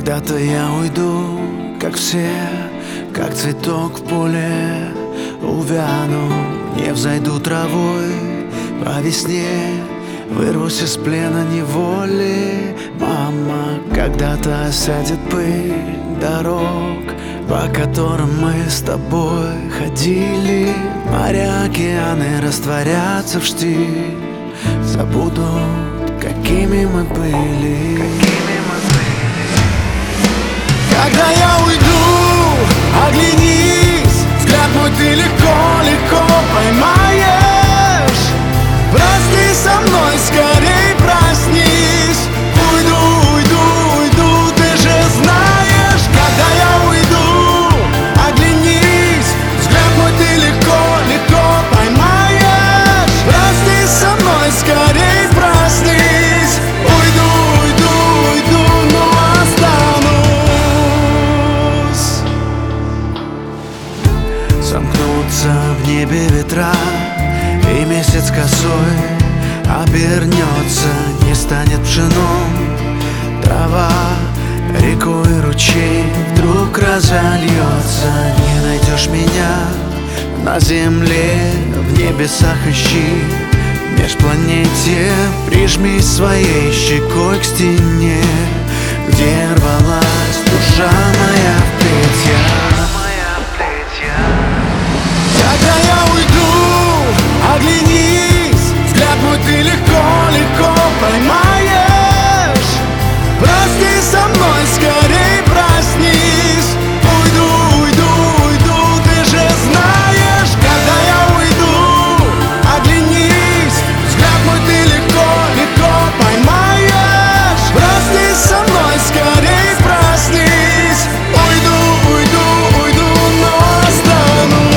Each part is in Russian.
Когда-то я уйду, как все, как цветок в поле, увяну, не взойду травой по весне, вырвусь из плена неволи. Мама, когда-то осядет пыль дорог, по которым мы с тобой ходили. Моря, океаны растворятся в штиль, забудут, какими мы были. Когда я уйду, оглянись, взгляд мой ты легко поймаешь. Прости со мной, скорей проснись. Уйду, ты же знаешь. Когда я уйду, оглянись, взгляд мой ты легко поймаешь. Прости со мной, скорей проснись. Уйду, но останусь. Сомкнутся в небе ветра, и месяц косой обернется, не станет пшеном трава, рекой ручей вдруг разольется. Не найдешь меня на земле, в небесах ищи, в межпланете прижмись своей щекой к стене, где рвалась душа моя в плетья. Когда я уйду, оглянись, взгляд мой ты легко поймаешь. Прости со мной, скорей проснись. Уйду, ты же знаешь. Когда я уйду, оглянись, взгляд мой ты легко поймаешь. Прости со мной, скорей проснись. Уйду, но останусь.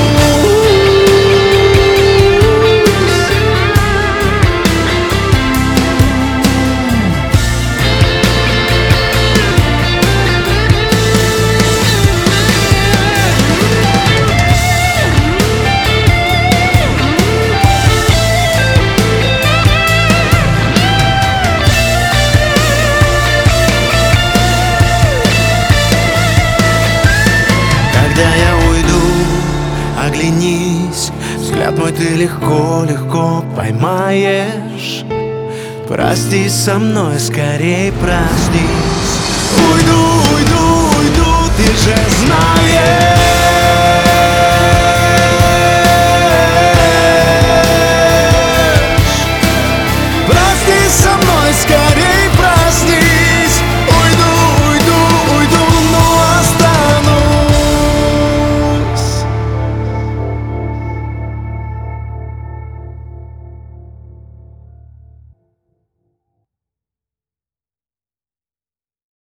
Когда я уйду, оглянись, взгляд мой ты легко поймаешь. Прости со мной, скорей проснись. Уйду, ты же знаешь.